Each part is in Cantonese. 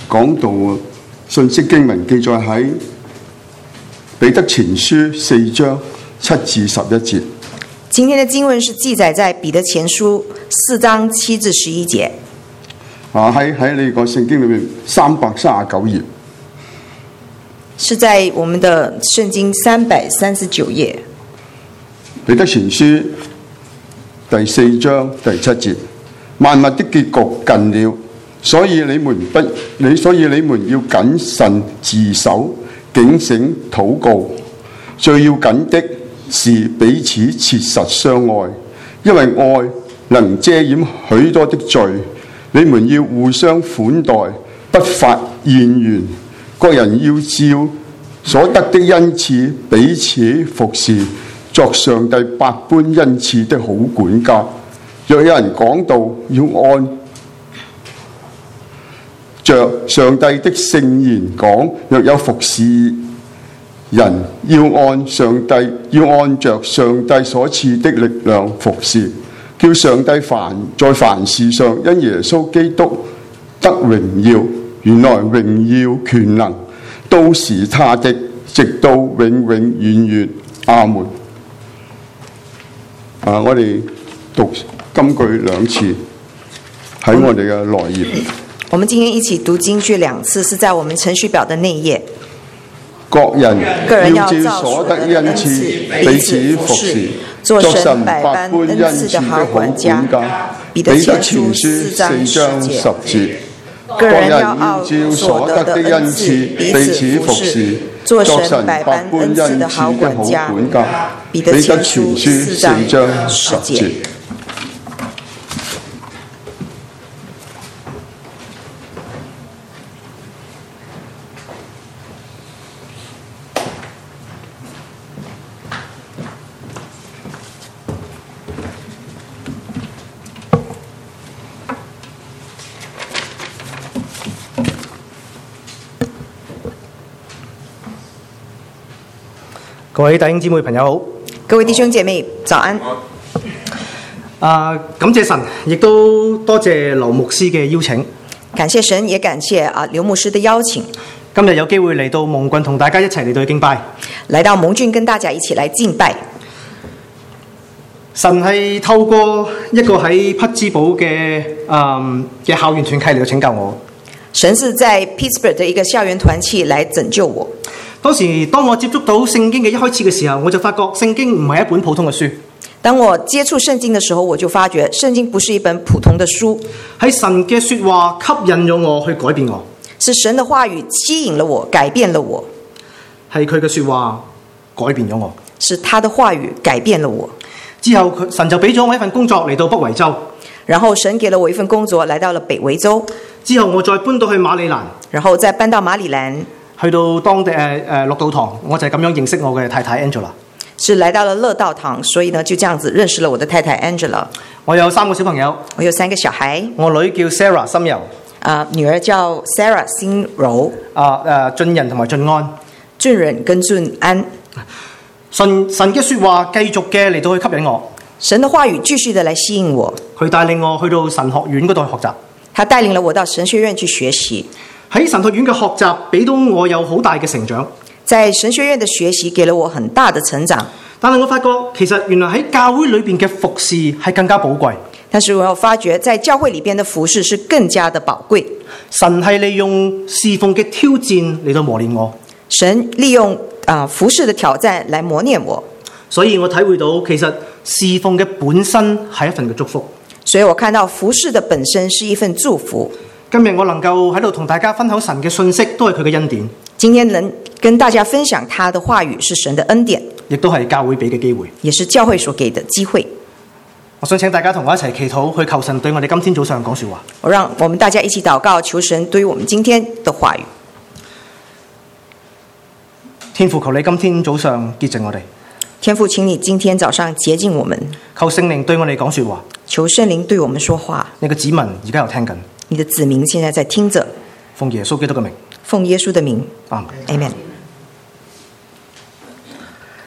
講道信息經文記載喺彼得前書4章7至11節。 今天的經文是記載在彼得前書4章7至11節。 喺你個聖經裏面339頁。 是在我們的聖經339頁。 彼得前書第4章第7節，萬物的結局近了，所以你們要謹慎自守，警醒禱告。最要緊的是彼此切實相愛，因為愛能遮掩許多的罪。你們要互相款待，不發怨言。各人要照所得的恩賜彼此服侍，作上帝百般恩賜的好管家。若有人講道，要按着上帝的聖言講；若有服侍人，要按着上帝所賜的力量服侍，叫上帝在凡事上因耶穌基督得榮耀。原來榮耀權能都是他的，直到永永遠遠。阿門。我哋讀金句2次喺我哋嘅內頁。 我們今天一起讀經句2次，是在我們程序表的內頁。 各人要照所得恩賜彼此服侍，作神百般恩賜的好管家。彼得前書4章10節。各人要照所得的恩賜彼此服侍，作神百般恩賜的好管家。彼得前書4章10節。 各位弟兄姊妹朋友好， 各位弟兄姐妹早安。 感謝神，亦都多謝劉牧師嘅邀請。 感謝神，也感謝劉牧師的邀請。 今日有機會嚟到蒙郡同大家一齊嚟到敬拜， 來到蒙郡跟大家一起來敬拜。 神係透過一個喺匹茲堡嘅校園團契嚟到拯救我。 神是在 Pittsburgh 的一個校園團契來拯救我。 當我接觸到聖經嘅一開始嘅時候，我就發覺聖經唔係一本普通嘅書。 當我接觸聖經的時候，我就發覺聖經不是一本普通的書， 係神嘅說話吸引咗我去改變我， 是神的話語吸引了我，改變了我， 係佢嘅說話改變咗我， 是他的話語改變了我。 之後神就俾咗我一份工作嚟到北維州， 然後神給了我一份工作來到了北維州， 之後我再搬到去馬里蘭， 然後再搬到馬里蘭。 去到當地樂道堂，我就係咁樣認識我嘅太太 Angela。 是來到了樂道堂，所以呢就這樣子認識了我的太太 Angela。 我有3個小朋友， 我有3個小孩。我女叫 Sarah 心柔， 女兒叫 Sarah 心柔。 俊仁同埋俊安， 俊仁跟俊安。 神嘅說話繼續嘅嚟到去吸引我， 神的話語繼續的來吸引我。 佢帶領我去到神學院嗰度學習， 他帶領了我到神學院去學習。 喺神學院嘅學習俾到我有好大嘅成長， 在神學院的學習給了我很大的成長。 但係我發覺其實原來喺教會裏邊嘅服侍係更加寶貴。 但是我發覺在教會裏邊的服侍是更加的寶貴。 神係利用侍奉嘅挑戰嚟到磨練我， 神利用服侍的挑戰來磨練我， 所以我體會到其實侍奉嘅本身係一份嘅祝福。 所以我看到服侍的本身是一份祝福。 今日我能夠喺度同大家分享神嘅信息，都係佢嘅恩典。 今天能跟大家分享他的話語，是神的恩典， 亦都係教會俾嘅機會， 也是教會所給的機會。 我想請大家同我一齊祈禱，去求神對我哋今天早上講說話。 我讓我們大家一起禱告，求神對於我們今天的話語。 天父，求你今天早上潔淨我哋。 天父，請你今天早上潔淨我們。 求聖靈對我哋講說話。 求聖靈對我們說話。 你嘅子民而家又聽緊。 你的子民現在在聽着。 奉耶穌基督嘅名。 奉耶穌的名。 阿門。 Amen。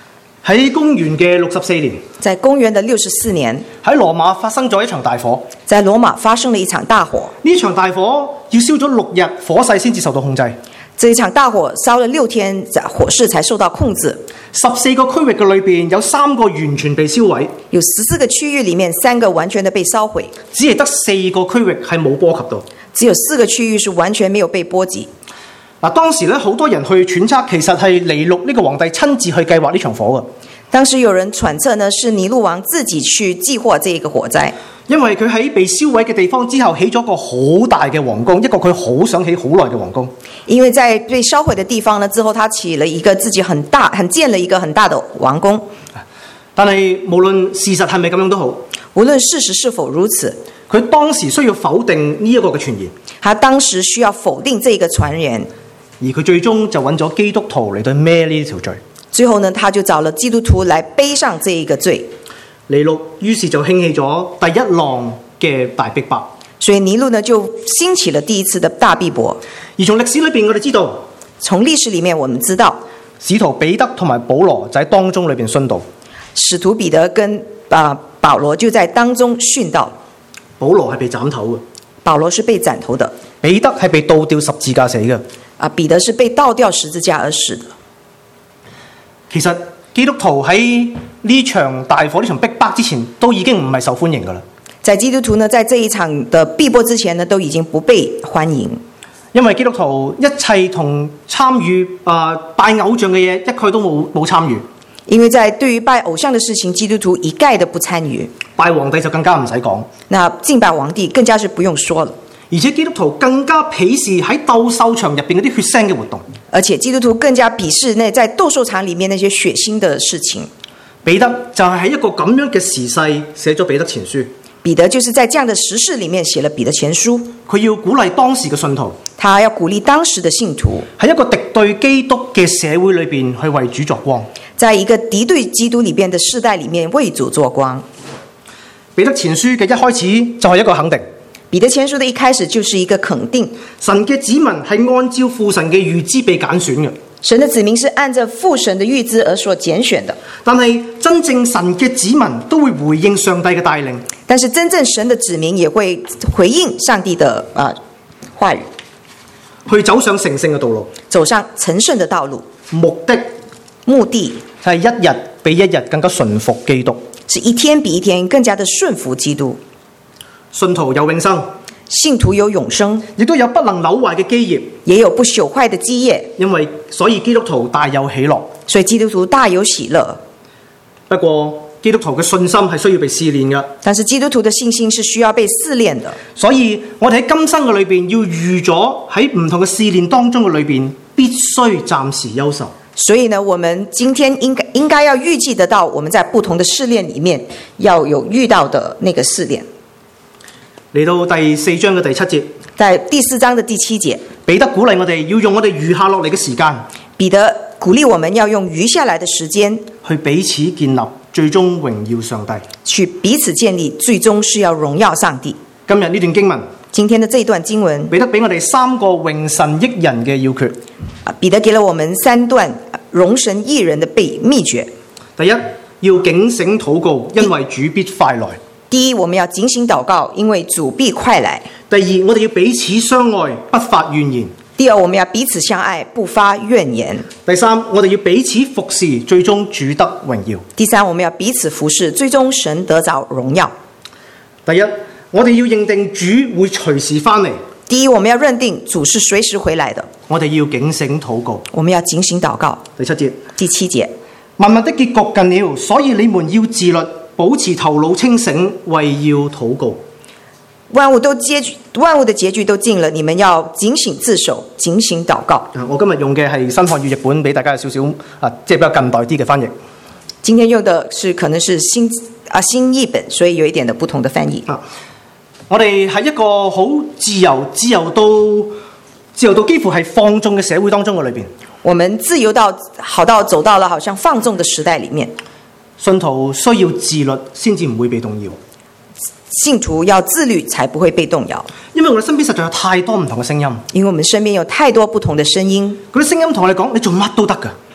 喺公元嘅64年， 在公元的64年， 喺羅馬發生咗一場大火。 在羅馬發生了一場大火。 呢場大火要燒咗6日，火勢先至受到控制。 這一場大火燒了6天，火勢才受到控制。 14個區域嘅裏邊有3個完全被燒毀， 有14個區域裡面3個完全的被燒毀， 只係得4個區域係冇波及到。 只有4個區域是完全沒有被波及。 嗱，當時咧好多人去揣測，其實係尼祿呢個皇帝親自去計劃呢場火嘅。 當時有人揣測呢，是尼祿王自己去計劃這個火災， 因為佢喺被燒毀嘅地方之後起咗個好大嘅皇宮，一個佢好想起好耐嘅皇宮。 因為在被燒毀的地方呢之後，他起了一個自己建了一個很大的王宮。 但係無論事實係咪咁樣都好， 無論事實是否如此， 佢當時需要否定呢一個嘅傳言。 他當時需要否定這個傳言， 而佢最終就揾咗基督徒嚟到孭呢條罪。 最後呢，他就找了基督徒來背上這一個罪。 尼祿於是就興起咗第一浪嘅大逼迫， 所以尼祿呢就興起了第一次的大逼迫。 而從歷史裏邊我哋知道， 從歷史裡面我們知道， 使徒彼得同埋保羅就喺當中裏邊殉道。 使徒彼得跟保羅就在當中殉道。 保羅係被斬頭嘅， 保羅是被斬頭的， 彼得係被倒吊十字架死嘅。 彼得是被倒吊十字架而死的。 其實基督徒喺呢場大火呢場逼迫之前都已經唔係受歡迎噶啦。 在基督徒呢，在這一場的逼迫之前呢，都已經不被歡迎， 因為基督徒一切同參與拜偶像嘅嘢一概都冇參與。 因為在對於拜偶像的事情，基督徒一概的不參與。 拜皇帝就更加唔使講， 那敬拜皇帝更加是不用說了。 而且基督徒更加鄙視喺鬥獸場入邊嗰啲血腥嘅活動。 而且基督徒更加鄙視那在鬥獸場裡面那些血腥的事情。 彼得就係喺一個咁樣嘅時勢寫咗彼得前書。 彼得就是在這樣的時勢裡面寫了彼得前書。 佢要鼓勵當時嘅信徒， 他要鼓勵當時的信徒喺一個敵對基督嘅社會裏邊去為主作光。 在一個敵對基督裡邊的世代裡面為主作光。 彼得前書嘅一開始就係一個肯定。 彼得前書的一開始就是一個肯定， 神嘅子民係按照父神嘅預知被揀選嘅。 神的子民是按照父神的預知而所揀選的。 但係真正神嘅子民都會回應上帝嘅帶領。 但是真正神的子民也會回應上帝的話語， 去走上成聖嘅道路， 走上成聖的道路。 目的係一日比一日更加順服基督， 是一天比一天更加的順服基督。 信徒有永生， 信徒有永生， 亦都有不能朽壞嘅基業， 也有不朽壞的基業。 所以基督徒大有喜樂。 所以基督徒大有喜樂。 不過基督徒嘅信心係需要被試煉嘅。 但是基督徒的信心是需要被試煉的。 所以我哋喺今生嘅裏邊要預咗喺唔同嘅試煉當中嘅裏邊，必須暫時憂愁。 所以呢，我們今天應該要預計得到，我們在不同的試煉裡面要有遇到的那個試煉。 嚟到第4章嘅第7節， 在第4章的第7節， 彼得鼓勵我哋要用我哋餘下落嚟嘅時間， 彼得鼓勵我們要用餘下來的時間去彼此建立，最終榮耀上帝。 去彼此建立，最終是要榮耀上帝。 今日呢段經文， 今天的這段經文， 彼得俾我哋3個榮神益人嘅要訣。 彼得給了我們3段榮神益人的秘訣。 第一，要警醒禱告，因為主必快來。 第一，我們要警醒禱告，因為主必快來。 第二，我哋要彼此相愛，不發怨言。 第二，我們要彼此相愛，不發怨言。 第三，我哋要彼此服侍，最終主得榮耀。 第三，我們要彼此服侍，最終神得着榮耀。 第一，我哋要認定主會隨時返嚟。 第一，我們要認定主是隨時回來的。 我哋要警醒禱告。 我們要警醒禱告。 第7節， 第7節， 萬物的結局近了，所以你們要自律，保持頭腦清醒，為要禱告。 萬物的結局都近了，你們要警醒自守，警醒禱告。 我今日用嘅係新漢語譯本，俾大家有少少即係比較近代啲嘅翻譯。 今天用的是可能是新譯本，所以有一點的不同的翻譯。 我哋喺一個好自由到幾乎係放縱嘅社會當中嘅裏邊， 我們自由到好到走到了好像放縱的時代裡面。 信徒需要自律，先至唔會被動搖。 信徒要自律，才不會被動搖。 因為我哋身邊實在有太多唔同嘅聲音。 因為我們身邊有太多不同的聲音。 嗰啲聲音同我哋講，你做乜都得㗎。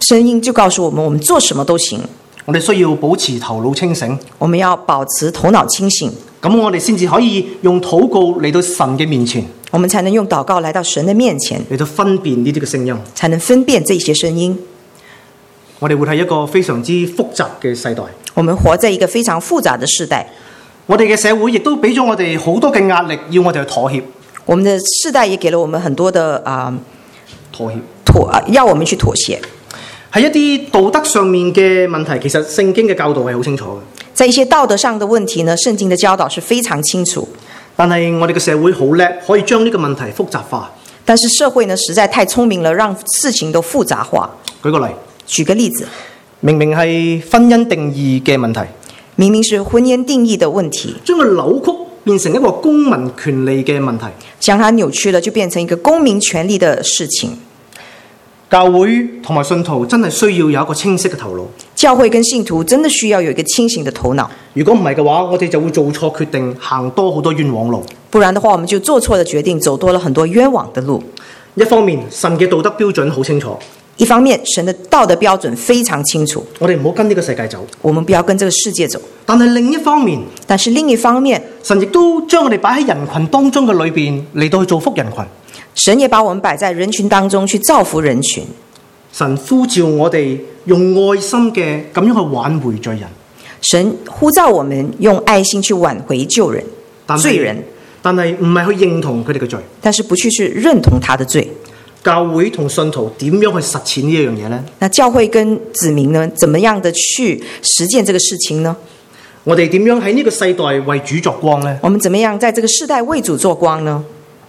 聲音就告訴我們做什麼都行。 我哋需要保持頭腦清醒， 我們要保持頭腦清醒， 咁我哋先至可以用禱告嚟到神嘅面前， 我們才能用禱告來到神的面前， 嚟到分辨呢啲嘅聲音， 才能分辨這些聲音。 我哋活喺一個非常之複雜嘅世代， 我們活在一個非常複雜的世代， 我哋嘅社會亦都俾咗我哋好多嘅壓力，要我哋去妥協。 我們的世代也給了我們很多的妥協， 要我們去妥協。 喺一啲道德上面嘅問題，其實聖經嘅教導係好清楚嘅。 在一些道德上的問題呢，聖經的教導是非常清楚。 但係我哋嘅社會好叻，可以將呢個問題複雜化。 但是社會呢，實在太聰明了，讓事情都複雜化。 舉個例， 舉個例子， 明明係婚姻定義嘅問題， 明明是婚姻定義的問題， 將佢扭曲變成一個公民權利嘅問題， 將它扭曲了，就變成一個公民權利的事情。 教會同埋信徒真係需要有一個清晰嘅頭腦。 教會跟信徒真的需要有一個清醒的頭腦。 如果唔係嘅話，我哋就會做錯決定，行多好多冤枉路。 不然的話，我們就做錯了決定，走多了很多冤枉的路。 一方面，神嘅道德標準好清楚； 一方面，神的道德標準非常清楚。 我哋唔好跟呢個世界走， 我們不要跟這個世界走。 但係另一方面，神亦都將我哋擺喺人群當中嘅裏邊嚟到去造福人群。 神也把我們擺在人群當中去造福人群。 神呼召我哋用愛心嘅咁樣去挽回罪人。 神呼召我們用愛心去挽回罪人， 但係唔係去認同佢哋嘅罪， 但是不去認同他的罪。 教會同信徒點樣去實踐呢一樣嘢呢？ 那教會跟子民呢，怎麼樣的去實踐這個事情呢？ 我哋點樣喺呢個世代為主作光呢？ 我們怎麼樣在這個世代為主作光呢？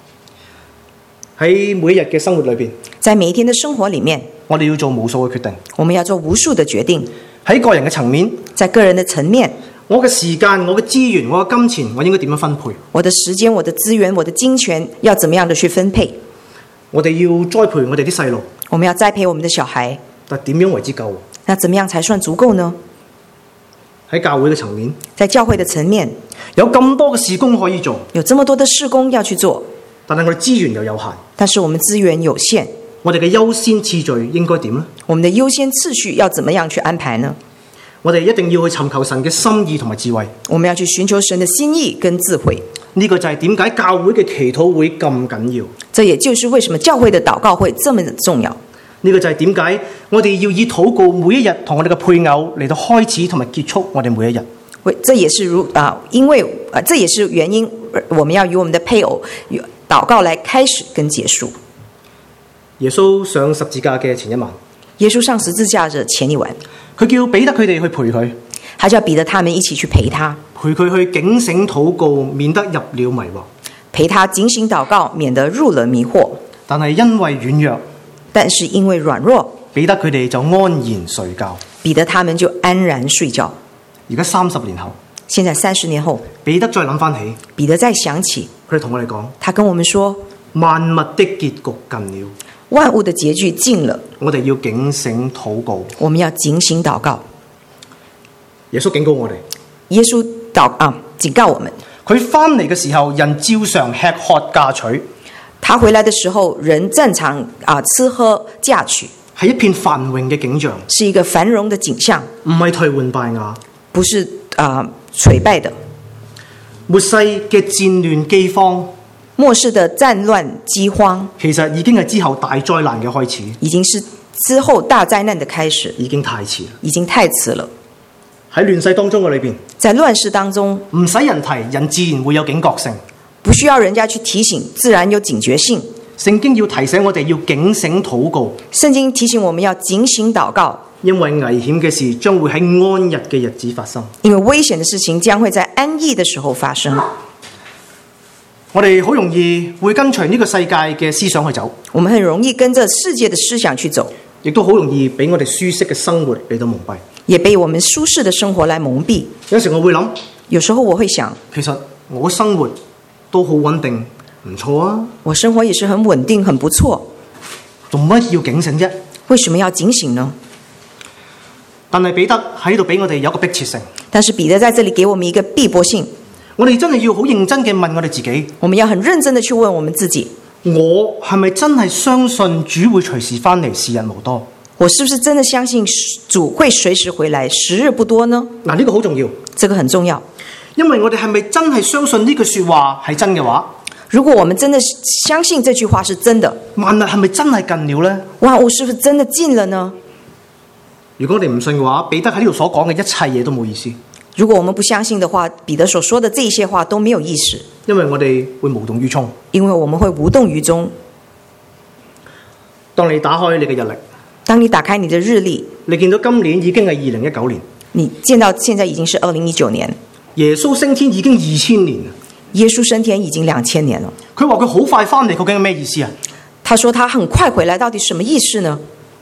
喺每一日嘅生活裏邊， 在每一天的生活裡面， 我哋要做無數嘅決定。 我們要做無數的決定。 喺個人嘅層面， 在個人的層面， 我嘅時間、我嘅資源、我嘅金錢，我應該點樣分配？ 我的時間、我的資源、我的金錢要怎麼樣的去分配？ 我哋要栽培我哋啲細路， 我們要栽培我們的小孩。 但點樣為之夠？ 那怎麼樣才算足夠呢？ 喺教會嘅層面， 在教會的層面， 有咁多嘅事工可以做， 有這麼多的事工要去做， 但係我哋資源又有限。 但是我們資源有限， 我哋嘅優先次序應該點呢？ 我們的優先次序要怎麼樣去安排呢？ 我哋一定要去尋求神嘅心意同埋智慧。 我們要去尋求神的心意跟智慧。 呢個就係點解教會嘅祈禱會咁緊要。 這也就是為什麼教會的禱告會這麼重要。 呢個就係點解我哋要以禱告每一日同我哋嘅配偶嚟到開始同埋結束我哋每一日。 這也是這也是原因，我們要與我們的配偶禱告來開始跟結束。 耶穌上十字架嘅前一晚， 耶穌上十字架的前一晚， 佢叫彼得佢哋去陪佢， 他叫彼得他們一起去陪他， 陪佢去警醒禱告，免得入了迷惑。 陪他警醒禱告，免得入了迷惑。 但係因為軟弱， 但是因為軟弱， 彼得佢哋就安然睡覺。 彼得他們就安然睡覺。 而家30年後， 現在30年後， 彼得再諗翻起， 彼得再想起， 佢同我哋講， 他跟我們說， 萬物的結局近了， 萬物的結局近了， 我哋要警醒禱告。 我們要警醒禱告。 耶穌警告我哋， 耶穌警告我們， 佢翻嚟嘅時候，人照常吃喝嫁娶。 他回來的時候，人正常吃喝嫁娶， 係一片繁榮嘅景象， 是一個繁榮的景象， 唔係頹垣敗瓦， 不是垂敗的。 末世嘅戰亂饑荒， 末世的戰亂饑荒， 其實已經係之後大災難嘅開始， 已經是之後大災難的開始， 已經太遲啦， 已經太遲了。 喺亂世當中嘅裏邊， 在亂世當中， 唔使人提，人自然會有警覺性， 不需要人家去提醒，自然有警覺性。 聖經要提醒我哋要警醒禱告， 聖經提醒我們要警醒禱告， 因為危險嘅事將會喺安逸嘅日子發生。 因為危險的事情將會在安逸的時候發生。 我哋好容易會跟隨呢個世界嘅思想去走， 我們很容易跟着世界的思想去走， 亦都好容易俾我哋舒適嘅生活嚟到蒙蔽， 也被我們舒適的生活來蒙蔽。 有時我會諗， 有時候我會想， 其實我生活都好穩定，唔錯啊。 我生活也是很穩定，很不錯， 做乜要警醒啫？ 為什麼要警醒呢？ 但係彼得喺度俾我哋有一個迫切性。 但是彼得在這裡給我們一個逼迫性。 我哋真係要好認真嘅問我哋自己， 我們要很認真的去問我們自己， 我係咪真係相信主會隨時翻嚟，時日無多？ 我我是不是真的相信主會隨時回來，時日不多呢？ 嗱，呢個好重要， 這個很重要， 因為我哋係咪真係相信呢句說話係真嘅話？ 如果我們真的相信這句話是真的， 萬物係咪真係近了呢？ 萬物是不是真的近了呢？ 如果我哋唔信嘅話，彼得喺呢度所講嘅一切嘢都冇意思， 如果我們不相信的話，彼得所說的這些話都沒有意思， 因為我哋會無動於衷。 因為我們會無動於衷。 當你打開你嘅日曆， 當你打開你的日曆， 你見到今年已經係2019年， 你見到現在已經是2019年， 耶穌升天已經2000年， 耶穌升天已經2000年了。 佢話佢好快翻嚟，究竟係咩意思啊？ 他說他很快回來，到底什麼意思呢？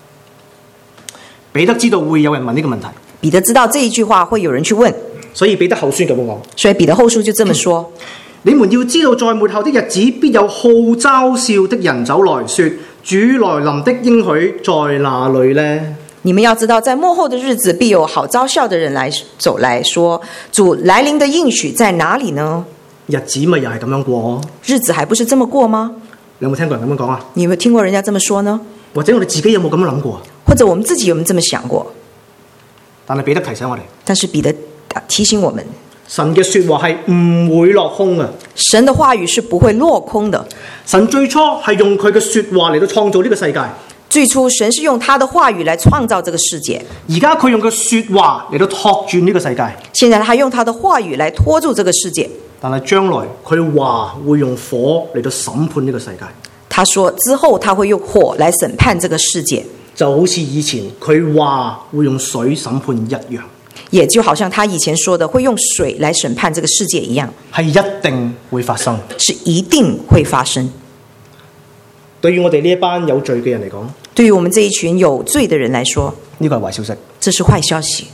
彼得知道會有人問呢個問題， 彼得知道這一句話會有人去問， 所以彼得後書咁講。 所以彼得後書就這麼說： 你們要知道，在末後的日子，必有好嘲笑的人走來說，主來臨的應許在哪裏呢？ 你們要知道，在末後的日子，必有好嘲笑的人走來說，主來臨的應許在哪裏呢？ 日子咪又係咁樣過？ 日子還不是這麼過嗎？ 你有冇聽過人咁樣講啊？ 你有沒有聽過人家這麼說呢？ 或者我哋自己有冇咁樣諗過啊？ 或者我們自己有沒有這麼想過？ 但係彼得提醒我哋， 但是彼得提醒我們， 神嘅說話係唔會落空啊！ 神的話語是不會落空的。 神最初係用佢嘅說話嚟到創造呢個世界， 最初神是用他的話語來創造這個世界， 而家佢用佢說話嚟到托住呢個世界。 現在他用他的話語來拖住這個世界， 但係將來佢話會用火嚟到審判呢個世界。 他說之後他會用火來審判這個世界， 就好似以前佢話會用水審判一樣， 也就好像他以前說的會用水來審判這個世界一樣， 係一定會發生， 是一定會發生。 對於我哋呢一班有罪嘅人嚟講， 對於我們這一群有罪的人來說， 呢個係壞消息。 這是壞消息。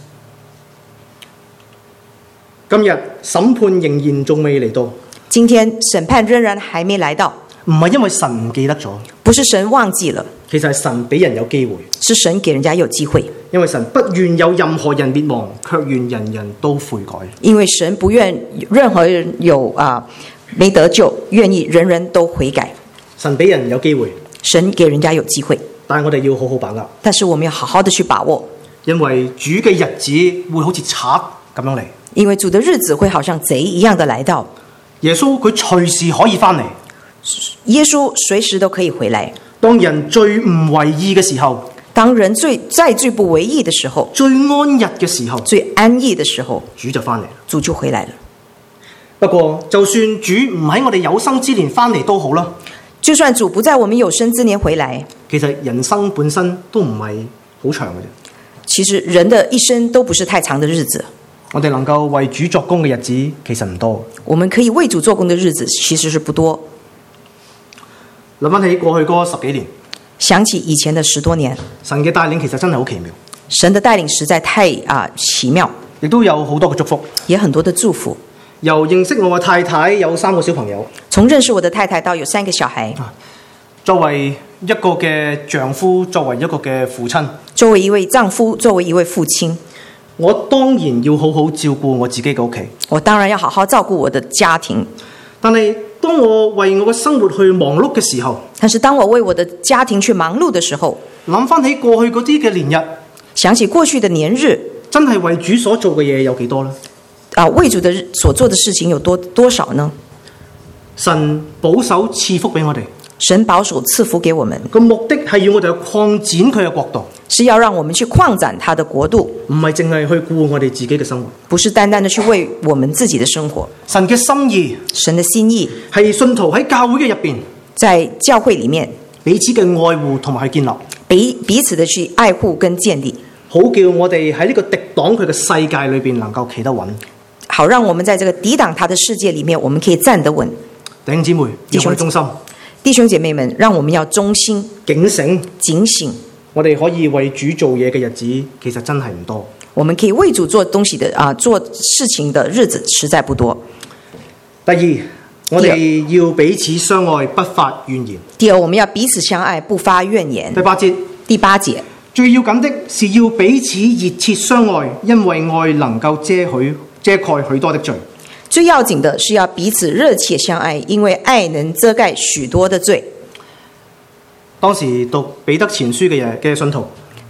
今日審判仍然仲未嚟到， 今天審判仍然還沒來到， 唔係因為神唔記得咗， 不是神忘記了， 其實係神俾人有機會， 是神給人家有機會。 因為神不願有任何人滅亡，卻願人人都悔改。 因為神不願任何人沒得救，願意人人都悔改。 神俾人有機會， 神給人家有機會， 但係我哋要好好把握。 但是我們要好好的去把握， 因為主嘅日子會好似賊咁樣嚟。 因為主的日子會好像賊一樣的來到。 耶穌佢隨時可以翻嚟， 耶穌隨時都可以回來。 當人最唔為意嘅時候， 當人在最不為意的時候， 最安逸嘅時候， 最安逸的時候， 主就翻嚟， 主就回來了。 不過就算主唔喺我哋有生之年翻嚟都好啦， 就算主不在我們有生之年回來， 其實人生本身都唔係好長嘅啫。 其實人的一生都不是太長的日子。 我哋能夠為主作工嘅日子其實唔多。 我們可以為主做工的日子其實是不多。 諗翻起過去嗰10幾年， 想起以前的10多年， 神嘅帶領其實真係好奇妙。 神的帶領實在太奇妙， 亦都有好多嘅祝福， 也很多的祝福。 由認識我嘅太太有3個小朋友， 從認識我的太太到有3個小孩， 作為一個嘅丈夫，作為一個嘅父親， 作為一位丈夫，作為一位父親， 我當然要好好照顧我自己嘅屋企。 我當然要好好照顧我的家庭。 但係當我為我嘅生活去忙碌嘅時候， 但是當我為我的家庭去忙碌的時候， 諗翻起過去嗰啲嘅年日， 想起過去的年日， 真係為主所做嘅嘢有幾多呢？ 為主的所做的事情有多少呢？ 神保守賜福俾我哋， 神保守賜福給我們， 個目的係要我哋去擴展佢嘅國度， 是要讓我們去擴展他的國度， 唔係淨係去顧我哋自己嘅生活， 不是單單的去為我們自己的生活。 神嘅心意， 神的心意係信徒喺教會嘅入邊， 在教會裡面彼此嘅愛護同埋去建立， 彼此的去愛護跟建立， 好叫我哋喺呢個敵擋佢嘅世界裏邊能夠企得穩。 好讓我們在這個抵擋他的世界裡面，我們可以站得穩。 弟兄姊妹，要我哋忠心， 弟兄姐妹們，讓我們要忠心、 警醒、 警醒。我哋可以為主做嘢嘅日子，其實真係唔多。 我們可以為主做東西的做事情的日子實在不多。 第二，我哋要彼此相愛，不發怨言。 第二，我們要彼此相愛，不發怨言。 第8節，最要緊的是要彼此熱切相愛，因為愛能夠遮蓋許多的罪。 最要緊的是要彼此熱切相愛，因為愛能遮蓋許多的罪。 當時讀彼得前書嘅信徒，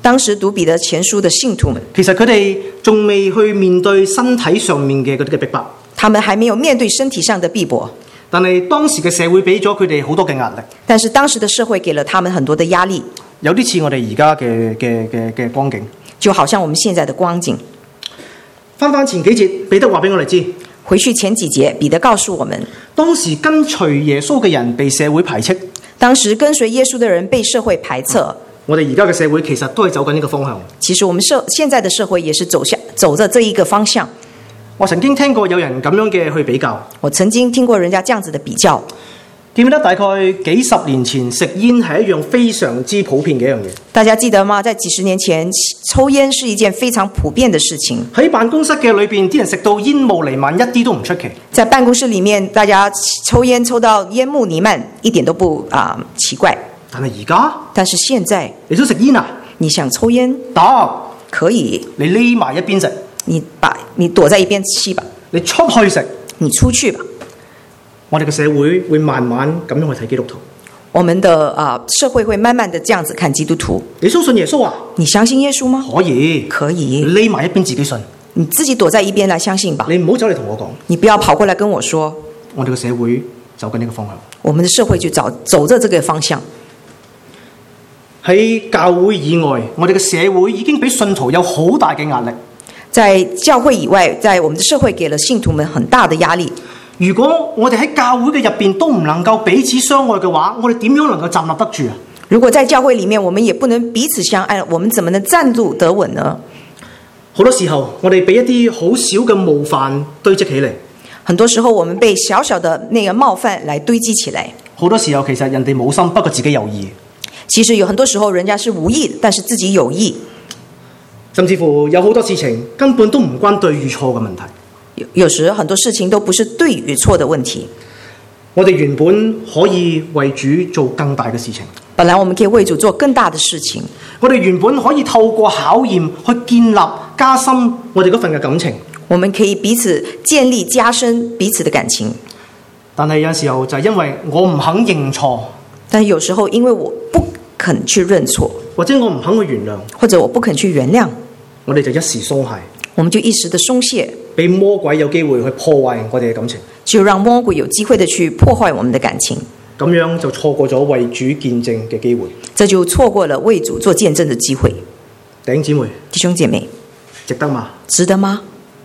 當時讀彼得前書的信徒們， 其實佢哋仲未去面對身體上面嘅嗰啲嘅逼迫， 他們還沒有面對身體上的逼迫， 但係當時嘅社會俾咗佢哋好多嘅壓力， 但是當時的社會給了他們很多的壓力， 有啲似我哋而家嘅光景。 就好像我們現在的光景。 翻前幾節，彼得話俾我哋知， 回去前幾節，彼得告訴我們， 當時跟隨耶穌嘅人被社會排斥， 當時跟隨耶穌的人被社會排斥。 我哋而家嘅社會其實都係走緊呢個方向。 其實我們現在的社會也是走着這一個方向。 我曾經聽過有人咁樣嘅去比較， 我曾經聽過人家這樣子的比較。 記唔記得大概幾十年前食煙係一樣非常之普遍嘅一樣嘢？ 大家記得嗎？在幾十年前，抽煙是一件非常普遍的事情。 喺辦公室嘅裏邊，啲人食到煙霧彌漫，一啲都唔出奇。 在辦公室裡面，大家抽煙抽到煙霧彌漫，一點都不奇怪。但是現在， 你想食煙啊？ 你想抽煙？ 得， 可以。 你匿埋一邊食， 你躲在一邊吸吧。 你出去食， 你出去吧。 我哋嘅社會會慢慢咁樣去睇基督徒。 我們的社會會慢慢的這樣子看基督徒。 你相信耶穌啊？ 你相信耶穌嗎？ 可以， 可以。 匿埋一邊自己信。 你自己躲在一邊來相信吧。 你唔好走嚟同我講。 你不要跑過來跟我說。 我哋嘅社會走緊呢個方向。 我們的社會就走着這個方向。 喺教會以外，我哋嘅社會已經俾信徒有好大嘅壓力。 在教會以外，在我們的社會給了信徒們很大的壓力。 如果我哋喺教會嘅入邊都唔能夠彼此相愛嘅話，我哋點樣能夠站立得住啊？ 如果在教會裡面，我們也不能彼此相愛，我們怎麼能站住得穩呢？ 好多時候，我哋俾一啲好小嘅冒犯堆積起嚟。 很多時候，我們被小小的那個冒犯來堆積起來。 好多時候，其實人哋冇心，不過自己有意。 其實有很多時候，人家是無意，但是自己有意。 甚至乎有好多事情根本都唔關對與錯嘅問題。 有時很多事情都不是對與錯的問題。 我哋原本可以為主做更大嘅事情。 本來我們可以為主做更大的事情。 我哋原本可以透過考驗去建立加深我哋嗰份嘅感情。 我們可以彼此建立加深彼此的感情。 但係有時候就係因為我唔肯認錯。 但有時候因為我不肯去認錯， 或者我唔肯去原諒， 或者我不肯去原諒， 我哋就一時鬆懈。 我們就一時的鬆懈， 俾魔鬼有機會去破壞我哋嘅感情， 就讓魔鬼有機會的去破壞我們的感情， 咁樣就錯過咗為主見證嘅機會， 這就錯過了為主做見證的機會。 弟兄姊妹， 弟兄姐妹， 值得嗎？ 值得嗎？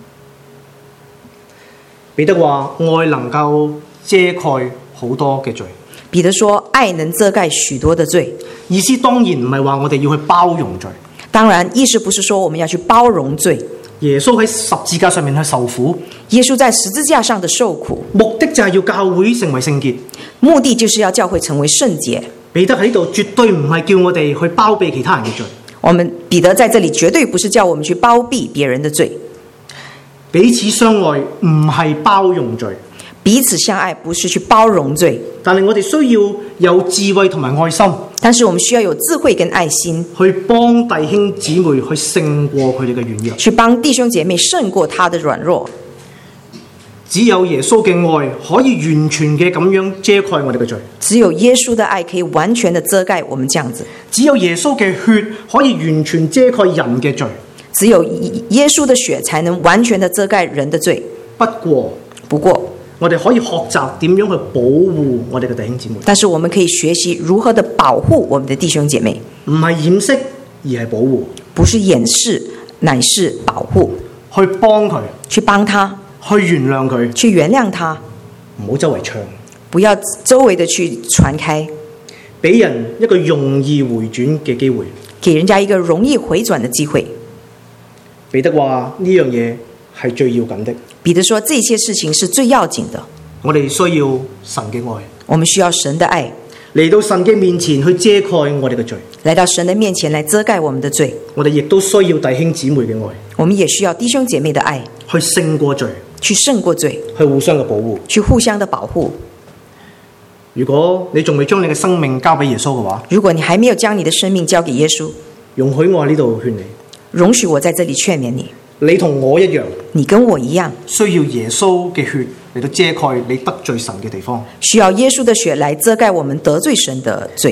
彼得話愛能夠遮蓋好多嘅罪。 彼得說愛能遮蓋許多的罪， 意思當然唔係話我哋要去包容罪， 當然意思不是說我們要去包容罪。 耶穌喺十字架上面去受苦， 耶穌在十字架上的受苦， 目的就係要教會成為聖潔， 目的就是要教會成為聖潔。 彼得喺度絕對唔係叫我哋去包庇其他人嘅罪。 我們彼得在這裡絕對不是叫我們去包庇別人的罪。 彼此相愛唔係包容罪， 彼此相愛不是去包容罪， 但係我哋需要有智慧同埋愛心。 但是我們需要有智慧跟愛心， 去幫弟兄姊妹去勝過佢哋嘅軟弱， 去幫弟兄姐妹勝過他的軟弱。 只有耶穌嘅愛可以完全嘅咁樣遮蓋我哋嘅罪， 只有耶穌的愛可以完全的遮蓋我們這樣子。 只有耶穌嘅血可以完全遮蓋人嘅罪， 只有耶穌的血才能完全的遮蓋人的罪。不過我哋可以學習點樣去保護我哋嘅弟兄姊妹， 但是我們可以學習如何的保護我們的弟兄姐妹， 唔係掩飾而係保護， 不是掩飾，乃是保護， 去幫佢， 去幫他， 去原諒佢， 去原諒他， 唔好周圍唱， 不要周圍的去傳開， 俾人一個容易回轉嘅機會， 給人家一個容易回轉的機會。 彼得話呢樣嘢係最要緊的。 彼得說這些事情是最要緊的， 我哋需要神嘅愛， 我們需要神的愛， 嚟到神嘅面前去遮蓋我哋嘅罪， 來到神的面前來遮蓋我們的罪。 我哋亦都需要弟兄姊妹嘅愛， 我們也需要弟兄姐妹的愛， 去勝過罪， 去勝過罪， 去互相嘅保護， 去互相的保護。 如果你仲未將你嘅生命交俾耶穌嘅話， 如果你還沒有將你的生命交給耶穌， 容許我喺呢度勸你， 容許我在這裡勸勉你， 你同我一樣， 你跟我一樣， 需要耶穌嘅血嚟到遮蓋你得罪神嘅地方， 需要耶穌的血來遮蓋我們得罪神的罪。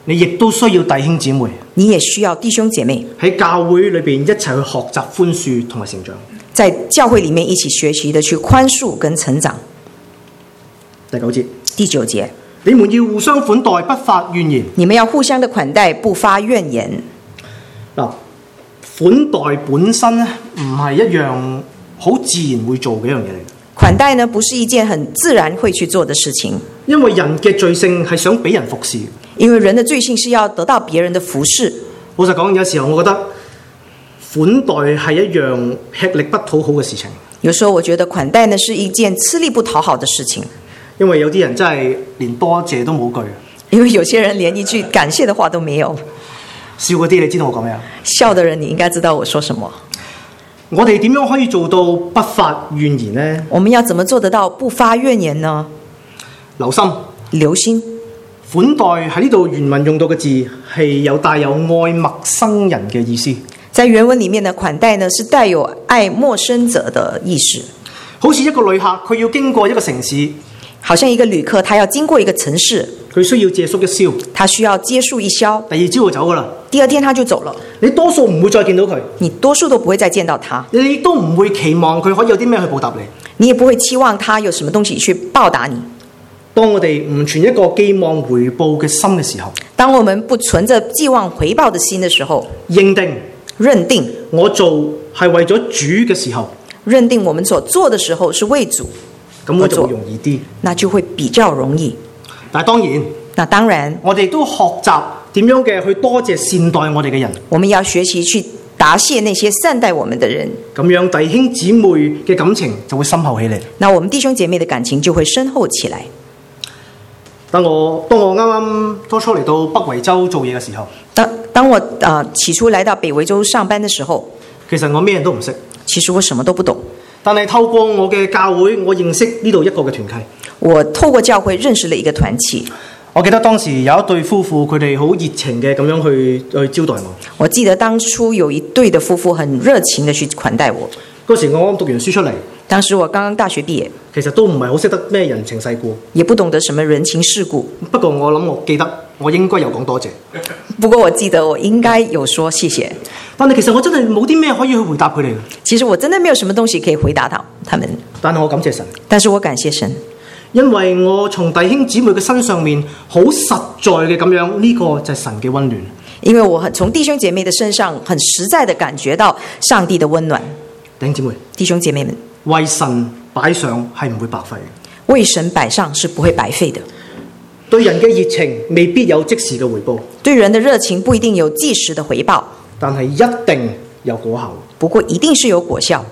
你亦都需要弟兄姊妹你也需要弟兄姐妹喺教會裏邊一齊去學習寬恕同埋成長。 在教會裡面一起學習的去寬恕跟成長。 第9節， 第9節， 你們要互相款待，不發怨言。 你們要互相的款待，不發怨言。 嗱，款待本身咧唔係一樣好自然會做嘅一樣嘢嚟。 款待呢，不是一件很自然會去做的事情， 因為人嘅罪性係想俾人服侍。 因為人的罪性是要得到別人的服侍。 老實講，有時候我覺得款待係一樣吃力不討好嘅事情。 有時候我覺得款待呢是一件吃力不討好的事情， 因為有啲人真係連多謝都冇句。 因為有些人連一句感謝的話都沒有。 笑嗰啲你知道我講咩啊？ 笑的人你應該知道我說什麼。 我哋點樣可以做到不發怨言呢？ 我們要怎麼做得到不發怨言呢？ 留心，款待喺呢度原文用到嘅字係帶有愛陌生人嘅意思。 在原文裡面呢，款待呢是帶有愛陌生者的意思。 好似一個旅客，佢要經過一個城市， 好像一個旅客，他要經過一個城市， 佢需要借宿一宵， 他需要接宿一宵， 第二朝就走噶啦。 第二天他就走了， 你多數唔會再見到佢， 你多數都不會再見到他， 你亦都唔會期望佢可以有啲咩去報答你， 你也不會期望他有什麼東西去報答你。 當我哋唔存一個寄望回報嘅心嘅時候， 當我們不存着寄望回報的心的時候，認定我做係為咗主嘅時候， 認定我們所做的時候是為主， 咁我就會容易啲， 那就會比較容易。 但係當然， 我哋亦都學習點樣嘅去多謝善待我哋嘅人。 我們要學習去答謝那些善待我們的人， 咁樣弟兄姊妹嘅感情就會深厚起嚟。 那我們弟兄姐妹的感情就會深厚起來。 當我啱啱初嚟到北維州做嘢嘅時候， 當我起初來到北維州上班的時候， 其實我咩人都唔識， 其實我什麼都不懂。 但係透過我嘅教會，我認識呢度一個嘅團契。 我透過教會認識了一個團契。 我記得當時有一對夫婦，佢哋好熱情嘅咁樣去招待我。 我記得當初有一對的夫婦很熱情的去款待我。 嗰時我啱讀完書出嚟， 當時我剛剛大學畢業， 其實都唔係好識得咩人情世故， 也不懂得什麼人情世故。 不過我記得我應該有講多謝。 不過我記得我應該有說謝謝。 但係其實我真係冇啲咩可以去回答佢哋。 其實我真的沒有什麼東西可以回答他們。 但係我感謝神。 但是我感謝神。 因為我從弟兄姊妹嘅身上面好實在嘅咁樣，呢個就係神嘅溫暖。 因為我從弟兄姐妹的身上很實在的感覺到上帝的溫暖。弟兄姐妹們， 為神擺上係唔會白費嘅。 為神擺上是不會白費的。 對人嘅熱情未必有即時嘅回報， 對人的熱情不一定有即時的回報， 但係一定有果效。 不過一定是有果效。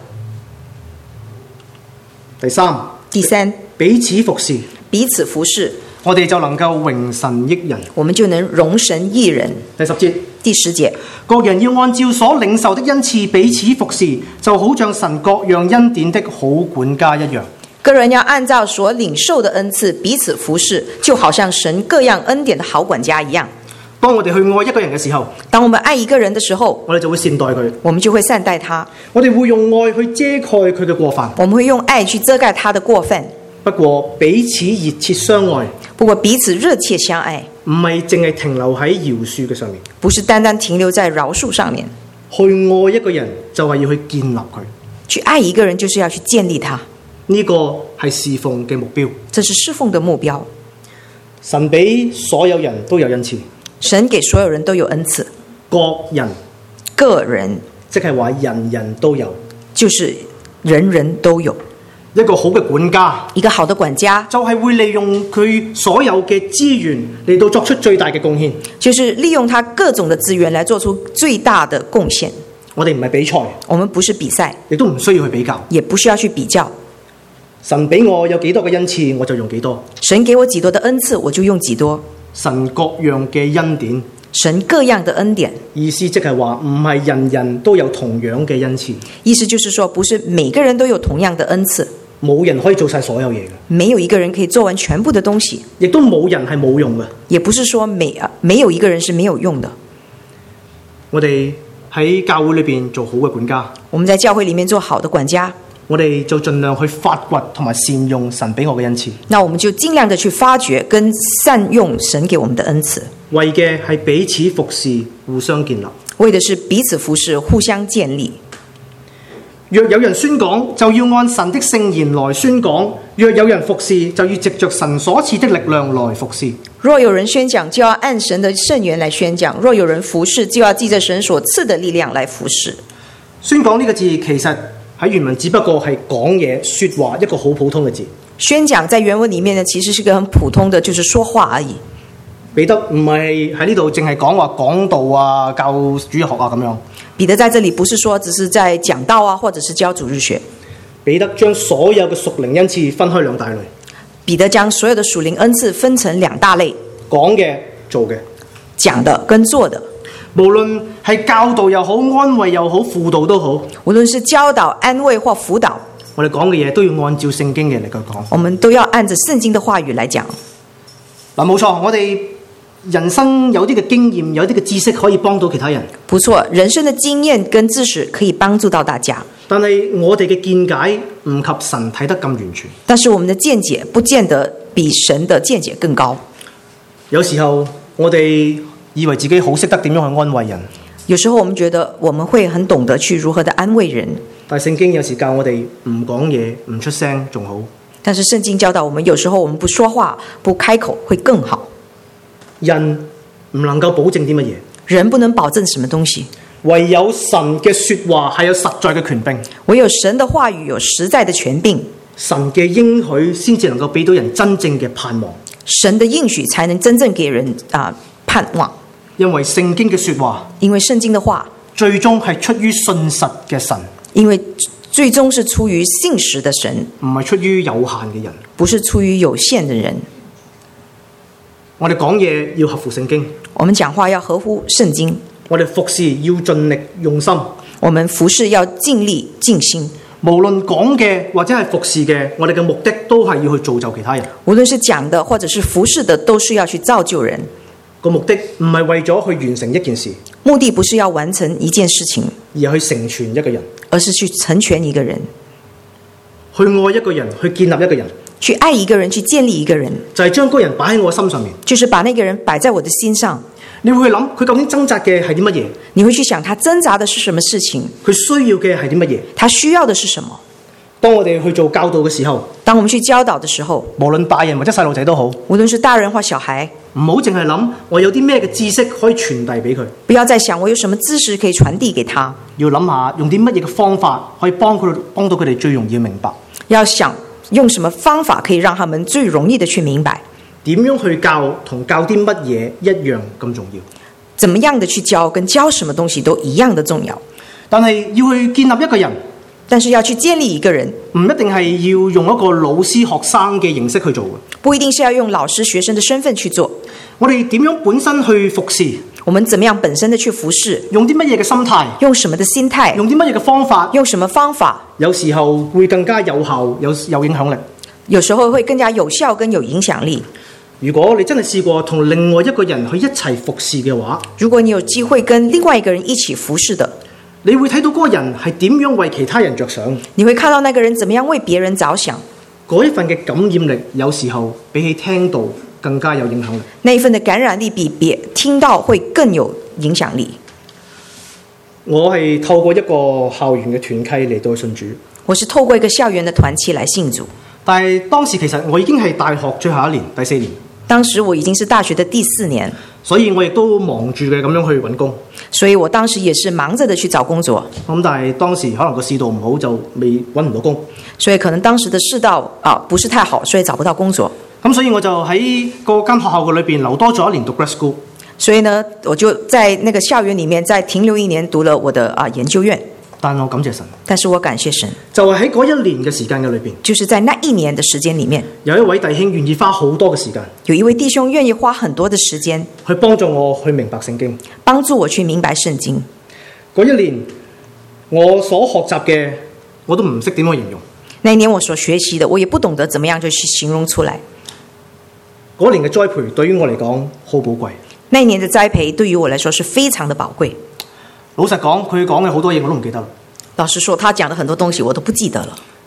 第三，彼此服侍，彼此服侍， 我哋就能夠榮神益人， 我們就能榮神益人。第10節， 各人要按照所領受的恩賜彼此服侍，就好像神各樣恩典的好管家一樣。 個人要按照所領受的恩賜彼此服侍，就好像神各樣恩典的好管家一樣。 當我哋去愛一個人嘅時候， 當我們愛一個人的時候， 我哋就會善待佢， 我們就會善待他。 我哋會用愛去遮蓋佢嘅過犯， 我們會用愛去遮蓋他的過犯。 不過彼此熱切相愛， 不過彼此熱切相愛， 唔係淨係停留喺饒恕嘅上面， 不是單單停留在饒恕上面。 去愛一個人就係要去建立佢， 去愛一個人就是要去建立他。 呢個係侍奉嘅目標， 這是侍奉的目標。 神俾所有人都有恩賜， 神給所有人都有恩賜。 個人即係話人人都有， 就是人人都有。 一個好嘅管家， 一個好的管家就係會利用佢所有嘅資源嚟到作出最大嘅貢獻， 就是利用他各種的資源來做出最大的貢獻。 我哋唔係比賽， 我們不是比賽， 亦都唔需要去比較， 也不需要去比較。 神俾我有幾多嘅恩賜，我就用幾多。 神給我幾多的恩賜，我就用幾多。 神各樣嘅恩典， 神各樣的恩典， 意思即係話唔係人人都有同樣嘅恩賜。 意思就是說，不是每個人都有同樣的恩賜， 冇人可以做晒所有嘢嘅， 沒有一個人可以做完全部的東西， 亦都冇人係冇用嘅。 也不是說沒有一個人是沒有用的。 我哋喺教會裏邊做好嘅管家， 我們在教會裡面做好的管家， 我哋就盡量去發掘同埋善用神俾我嘅恩賜。 那我們就盡量的去發掘跟善用神給我們的恩賜。 為嘅係彼此服侍，互相建立。 為的是彼此服侍，互相建立。 若有人宣講，就要按神的聖言來宣講；若有人服侍，就要藉着神所賜的力量來服侍。 若有人宣講，就要按神的聖言來宣講；若有人服侍，就要記着神所賜的力量來服侍。 宣講呢個字其實喺原文只不過係講嘢、説話一個好普通嘅字。 宣講在原文裡面呢，其實是個很普通的，就是說話而已。 彼得唔係喺呢度淨係講話講道啊、教主日學啊咁樣。 彼得在這裡不是說只是在講道啊，或者是教主日學。 彼得將所有嘅屬靈恩賜分開兩大類。 彼得將所有的屬靈恩賜分成兩大類， 講嘅、做嘅， 講的跟做的。 無論係教導又好、安慰又好、輔導都好， 無論是教導、安慰或輔導， 我哋講嘅嘢都要按照聖經嘅嚟講。 我們都要按着聖經的話語來講。 嗱，冇錯，我哋人生有啲嘅經驗，有啲嘅知識可以幫到其他人。 不錯，人生的經驗跟知識可以幫助到大家。 但係我哋嘅見解唔及神睇得咁完全。 但是我們的見解不見得比神的見解更高。 有時候我哋以為自己好識得點樣去安慰人， 有時候我們覺得我們會很懂得去如何的安慰人。 但係聖經有時教我哋唔講嘢、唔出聲仲好。 但是聖經教導我們，有時候我們不說話、不開口會更好。 人唔能夠保證啲乜嘢， 人不能保證什麼東西， 唯有神嘅說話係有實在嘅權柄， 唯有神的話語有實在的權柄， 神嘅應許先至能夠俾到人真正嘅盼望。 神的應許才能真正給人盼望。 因為聖經嘅說話， 因為聖經的話最終係出於信實嘅神， 因為最終是出於信實的神， 唔係出於有限嘅人， 不是出於有限的人。 我哋講嘢要合乎聖經， 我們講話要合乎聖經， 我哋服侍要盡力用心， 我們服侍要盡力盡心。 無論講嘅或者係服侍嘅，我哋嘅目的都係要去造就其他人。 無論是講的或者是服侍的，都是要去造就人。 個目的唔係為咗去完成一件事， 目的不是要完成一件事情， 而係去成全一個人， 而是去成全一個人， 去愛一個人，去建立一個人， 去愛一個人，去建立一個人， 就係將嗰個人擺喺我心上面， 就是把那個人擺在我的心上。 你會去諗佢究竟掙扎嘅係啲乜嘢？ 你會去想他掙扎的是什麼事情？ 佢需要嘅係啲乜嘢？ 他需要的是什麼？ 當我哋去做教導嘅時候， 當我們去教導的時候， 無論大人或者細路仔都好， 無論是大人或小孩， 唔好淨係諗我有啲咩嘅知識可以傳遞俾佢， 不要再想我有什麼知識可以傳遞給他， 要諗下用啲乜嘢嘅方法可以幫到佢哋最容易明白。 要想用什麼方法可以讓他們最容易的去明白。 點樣去教同教啲乜嘢一樣咁重要。 怎麼樣的去教跟教什麼東西都一樣的重要。 但係要去建立一個人， 但是要去建立一個人， 唔一定係要用一個老師學生嘅形式去做嘅。 不一定是要用老師學生的身份去做。 我哋點樣本身去服侍？ 我們怎麼樣本身的去服侍？ 用啲乜嘢嘅心態？ 用什麼的心態？ 用啲乜嘢嘅方法？ 用什麼方法？ 有時候會更加有效，有影響力。 有時候會更加有效跟有影響力。 如果你真係試過同另外一個人去一齊服侍嘅話， 如果你有機會跟另外一個人一起服侍的， 你會睇到嗰個人係點樣為其他人着想。 你會看到那個人怎麼樣為別人着想。 嗰一份嘅感染力，有時候比起聽到更加有影響力。 那一份的感染力比別聽到會更有影響力。 我係透過一個校園嘅團契嚟到信主。 我是透過一個校園的團契來信主。 但係當時其實我已經係大學最後一年，第4年。 當時我已經是大學的第4年， 所以我亦都忙住嘅咁樣去揾工。 所以我當時也是忙着的去找工作。 咁但係當時可能個市道唔好，就未揾唔到工。 所以可能當時的市道不是太好，所以找不到工作。 咁所以我就喺嗰間學校嘅裏邊留多咗1年讀 grad school。 所以呢，我就在那個校園裡面再停留1年，讀了我的研究院。 但我感謝神， 但是我感謝神， 就係喺嗰1年嘅時間嘅裏邊， 就是在那1年的時間裡面， 有一位弟兄願意花好多嘅時間， 有一位弟兄願意花很多的時間去幫助我去明白聖經， 幫助我去明白聖經。 嗰1年我所學習嘅，我都唔識點樣形容。 那一年我所學習的，我也不懂得怎麼樣就去形容出來。 嗰年嘅栽培對於我嚟講好寶貴。 那一年的栽培對於我來說是非常的寶貴。老實講，佢講嘅好多嘢我都唔記得啦。老實說，他講的很多東西我都不記得了。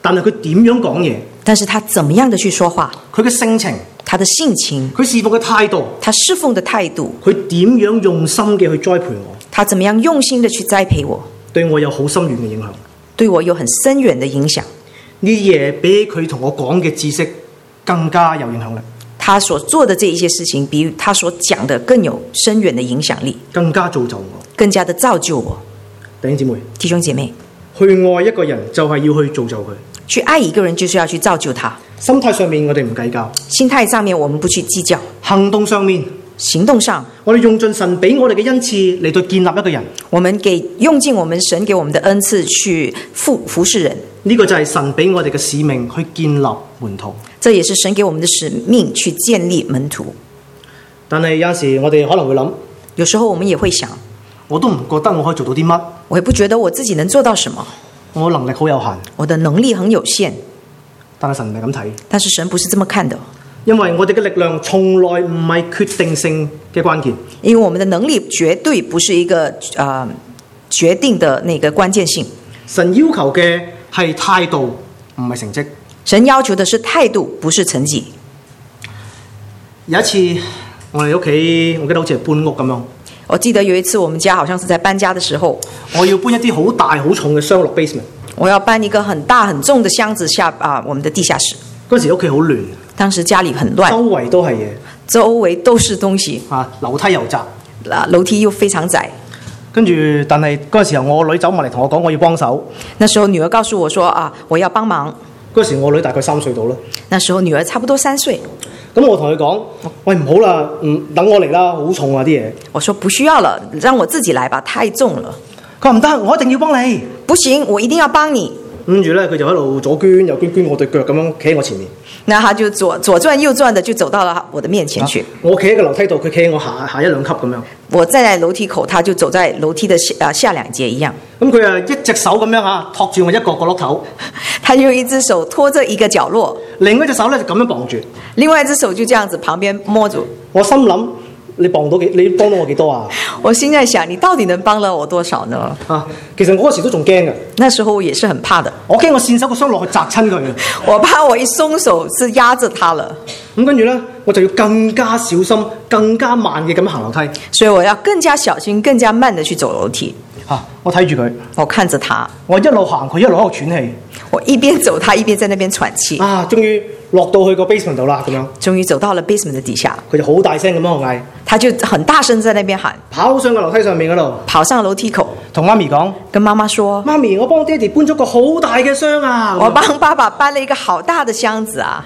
但係佢點樣講嘢， 但是他怎麼樣的去說話， 佢嘅性情， 他的性情， 佢侍奉嘅態度， 他侍奉的態度， 佢點樣用心嘅去栽培我， 他怎麼樣用心的去栽培我， 對我有好深遠嘅影響。 對我有很深遠的影響。 呢啲嘢比佢同我講嘅知識更加有影響力， 他所做的這一些事情，比他所講的更有深遠的影響力， 更加造就我， 更加的造就我。 弟兄姊妹， 弟兄姐妹， 去愛一個人就係要去造就佢。 去愛一個人就是要去造就他。 心態上面我哋唔計較， 心態上面我們不去計較， 行動上面， 行動上我哋用盡神俾我哋嘅恩賜嚟到建立一個人。 我們用盡我們神給我們的恩賜去服侍人。 呢個就係神俾我哋嘅使命，去建立門徒。 這也是神給我們的使命，去建立門徒。 但係有時我哋可能會諗， 有時候我們也會想， 我都唔覺得我可以做到啲乜， 我也不覺得我自己能做到什麼， 我能力好有限。 我的能力很有限。 但係神唔係咁睇， 但是神不是這麼看的， 因為我哋嘅力量從來唔係決定性嘅關鍵。 因為我們的能力絕對不是一個決定的那個關鍵性。 神要求嘅係態度，唔係成績。 神要求的是態度，不是成績。 有一次我哋屋企，我記得好似係搬屋咁樣。 我記得有一次我們家好像是在搬家的時候， 我要搬一啲好大好重嘅箱落 basement。 我要搬一個很大很重的箱子下我們的地下室。 嗰時屋企好亂， 當時家裡很亂， 周圍都係嘢， 周圍都是東西， 樓梯又窄， 樓梯又非常窄。 跟住，但係嗰個時候我女走埋嚟同我講，我要幫手。 那時候女兒告訴我說我要幫忙。 嗰時我女大概3歲到啦。 那時候女兒差不多3歲。 咁我同佢講：喂，唔好啦，等我嚟啦，好重啊啲嘢。 我說不需要了，讓我自己來吧，太重了。 佢話唔得，我一定要幫你。 不行，我一定要幫你。 跟住咧，佢就喺度左捐右捐，捐我對腳咁樣企喺我前面。 那他就左轉右轉的就走到了我的面前去。 我企喺個樓梯度，佢企喺我下一兩級咁樣。 我站在樓梯口，他就走在樓梯的下兩節一樣。 咁佢一隻手咁樣托住我一個角落頭。 他用一隻手拖着一個角落， 另一隻手咧就咁樣綁住。 另外一隻手就這樣子旁邊摸住。 我心諗。你幫到我幾多啊？ 我心在想，你到底能幫了我多少呢？ 其實我嗰時都仲驚嘅。 那時候我也是很怕的。我驚我伸手個箱落去砸親佢。 我怕我一鬆手是壓着他了。 咁跟住咧，我就要更加小心、更加慢嘅咁行樓梯。 所以我要更加小心、更加慢的去走樓梯。 我睇住佢， 我看着他， 我一路行，佢一路喺度喘氣。 我一邊走，他一邊在那邊喘氣。 終於落到去個 basement 度啦，咁樣。 終於走到了 basement 的底下， 佢就好大聲咁樣嗌， 他就很大聲在那邊喊， 跑上個樓梯上面嗰度， 跑上樓梯口， 同媽咪講， 跟媽媽說： 媽咪，我幫爹哋搬咗個好大嘅箱啊！ 我幫爸爸搬了一個好大的箱子啊！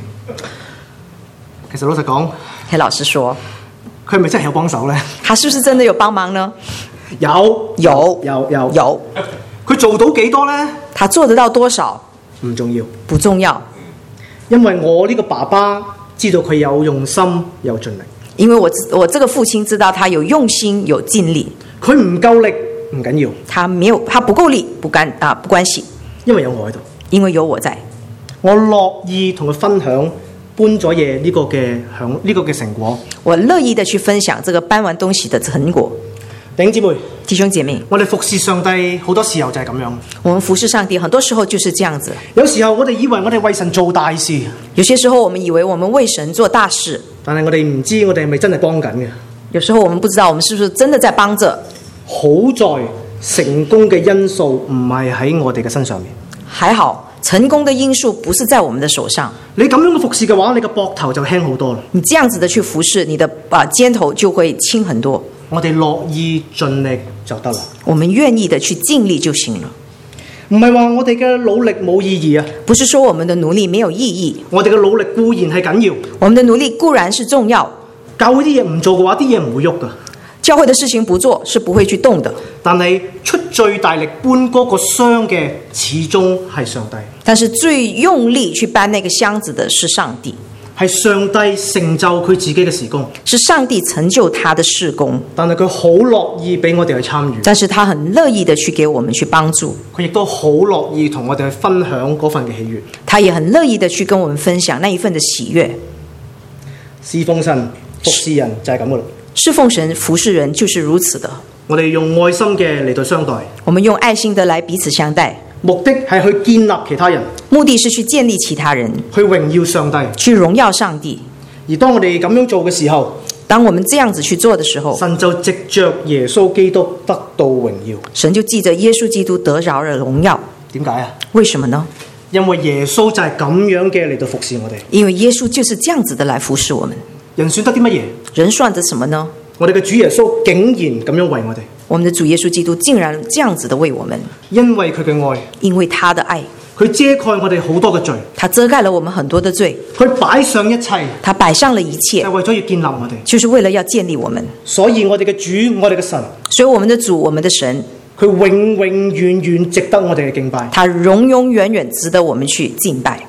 其實老實講， 老實說， 佢係咪真係有幫手咧？ 他是不是真的有幫忙呢？有。佢做到幾多呢？他做得到多少？ 唔重要， 不重要。 因為我呢個爸爸知道佢有用心有盡力。因為我這個父親知道他有用心有盡力。 佢唔夠力唔緊要， 他不夠力不關係。 因為有我喺度， 因為有我在， 我樂意同佢分享搬咗嘢呢個嘅成果。 我樂意的去分享這個搬完東西的成果。 弟兄姐妹，我哋服侍上帝好多時候就係咁樣。 我們服侍上帝很多時候就是這樣子。 有時候我哋以為我哋為神做大事， 有些時候我們以為我們為神做大事， 但係我哋唔知我哋係咪真係幫緊嘅。 有時候我們不知道我們是不是真的在幫着。 好在成功嘅因素唔係喺我哋嘅身上面。 還好成功的因素不是在我們的手上。 你咁樣嘅服侍嘅話，你嘅膊頭就輕好多啦。 你這樣子的去服侍，你的肩頭就會輕很多。 我哋樂意盡力就得啦。 我們願意的去盡力就行了。 唔係話我哋嘅努力冇意義啊。 不是說我們的努力沒有意義。 我哋嘅努力固然係緊要。 我們的努力固然是重要。 教會啲嘢唔做嘅話，啲嘢唔會喐噶。 教會的事情不做是不會去動的。 但係出最大力搬嗰個箱嘅始終係上帝。 但是最用力去搬那個箱子的是上帝。 係上帝成就佢自己嘅事工， 是上帝成就他的事工。 但係佢好樂意俾我哋去參與， 但是他很樂意的去給我們去幫助。 佢亦都好樂意同我哋去分享嗰份嘅喜悅。 他也很樂意的去跟我們分享那一份的喜悅。 侍奉神服侍人就係咁噶啦。 侍奉神服侍人就是如此的。 我哋用愛心嘅嚟到相待， 我們用愛心的來彼此相待。 目的係去建立其他人， 目的是去建立其他人， 去榮耀上帝。 去榮耀上帝。 而當我哋咁樣做嘅時候， 當我們這樣子去做的時候， 神就藉着耶穌基督得到榮耀。 神就藉着耶穌基督得着了榮耀。 點解啊？ 為什麼呢？ 因為耶穌就係咁樣嘅嚟到服侍我哋。 因為耶穌就是這樣子的來服侍我們。 人算得啲乜嘢？ 人算得什麼呢？ 我哋嘅主耶穌竟然咁樣為我哋。 我們的主耶穌基督竟然這樣子的為我們， 因為佢嘅愛， 因為他的愛， 佢遮蓋我哋好多嘅罪， 他遮蓋了我們很多的罪， 佢擺上一切， 他擺上了一切， 係為咗要建立我哋， 就是為了要建立我們。 所以我哋嘅主，我哋嘅神， 所以我們的主，我們的神， 佢永永遠遠值得我哋嘅敬拜， 他永永遠遠值得我們去敬拜。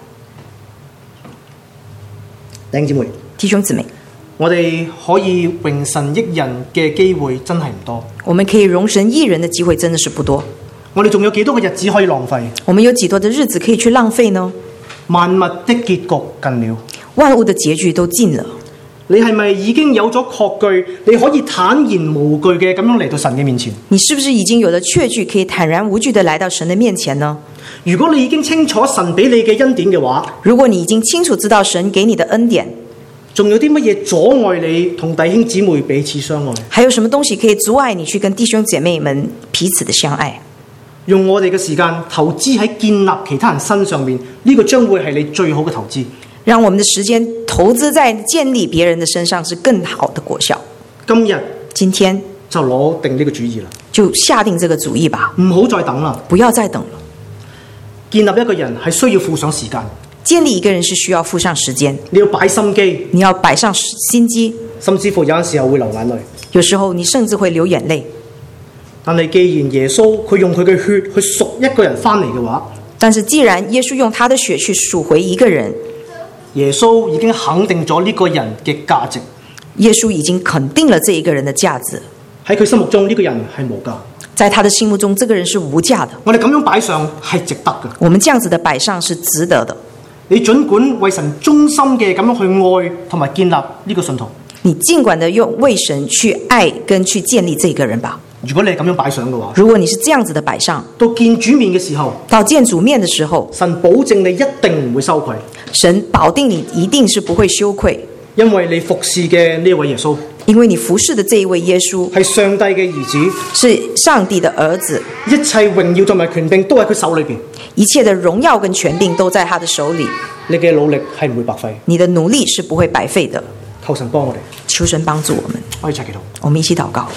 弟兄姊妹， 弟兄姊妹， 我哋可以榮神益人嘅機會真係唔多。 我們可以榮神益人的機會真的是不多。 我哋仲有幾多個日子可以浪費？ 我們有幾多的日子可以去浪費呢？ 萬物的結局近了， 萬物的結局都近了。 你係咪已經有咗確據？你可以坦然無懼嘅咁樣嚟到神嘅面前？ 你是不是已經有了確據，可以坦然無懼的來到神的面前呢？ 如果你已經清楚神俾你嘅恩典嘅話， 如果你已經清楚知道神給你的恩典， 仲有啲乜嘢阻礙你同弟兄姊妹彼此相愛？ 還有什麼東西可以阻礙你去跟弟兄姐妹們彼此的相愛？ 用我哋嘅時間投資喺建立其他人身上面，呢個將會係你最好嘅投資。 讓我們的時間投資在建立別人的身上是更好的果效。今天就攞定呢個主意啦， 就下定這個主意吧， 唔好再等啦， 不要再等了。 建立一個人係需要付上時間， 建立一個人是需要付上時間， 你要擺心機， 你要擺上心機， 甚至乎有陣時候會流眼淚， 有時候你甚至會流眼淚。 但係既然耶穌佢用佢嘅血去贖一個人翻嚟嘅話， 但是既然耶穌用他的血去贖回一個人， 耶穌已經肯定咗呢個人嘅價值， 耶穌已經肯定了這一個人的價值， 喺佢心目中呢個人係無價， 在他的心目中這個人是無價的。 我哋咁樣擺上係值得嘅， 我們這樣子的擺上是值得的。 你盡管為神忠心嘅咁樣去愛同埋建立呢個信徒， 你盡管的用為神去愛跟去建立這個人吧。 如果你係咁樣擺上嘅話， 如果你是這樣子的擺上， 到見主面嘅時候， 到見主面的時候， 神保證你一定唔會羞愧， 神保定你一定是不會羞愧， 因為你服侍嘅呢位耶穌， 因為你服侍的這一位耶穌係上帝嘅兒子， 是上帝的兒子， 一切榮耀同埋權柄都喺佢手裏邊， 一切的榮耀跟權柄都在他的手裏， 你嘅努力係唔會白費， 你的努力是不會白費的。 求神幫我哋， 求神幫助我們， 我哋一齊祈禱， 我們一起禱告。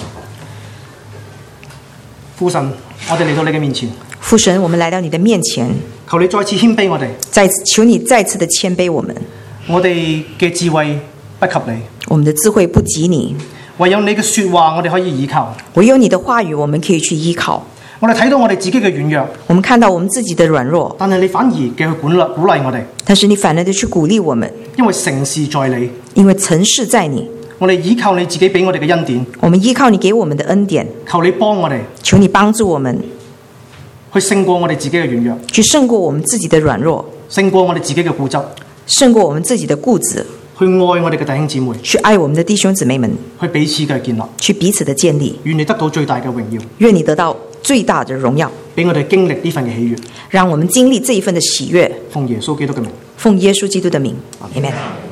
父神，我哋嚟到你嘅面前， 父神，我們來到你的面前， 求你再次謙卑我哋， 求你再次的謙卑我們。 我哋嘅智慧不及你， 我們的智慧不及你， 唯有你嘅說話我哋可以依靠， 唯有你的話語我們可以去依靠。 我哋睇到我哋自己嘅軟弱， 我們看到我們自己的軟弱， 但係你反而嘅去鼓勵我哋， 但是你反而的去鼓勵我們， 因為成事在你， 因為成事在你。 我哋依靠你自己俾我哋嘅恩典， 我們依靠你給我們的恩典， 求你幫我哋， 求你幫助我們去勝過我哋自己嘅軟弱， 去勝過我們自己的軟弱， 勝過我哋自己嘅固執， 勝過我們自己的固執， 去愛我哋嘅弟兄姊妹， 去愛我們的弟兄姊妹們， 去彼此嘅建立， 去彼此的建立。 願你得到最大嘅榮耀， 願你得到最大的榮耀， 俾我哋經歷呢份嘅喜悅， 讓我們經歷這一份的喜悅。 奉耶穌基督嘅名， 奉耶穌基督的名，阿們。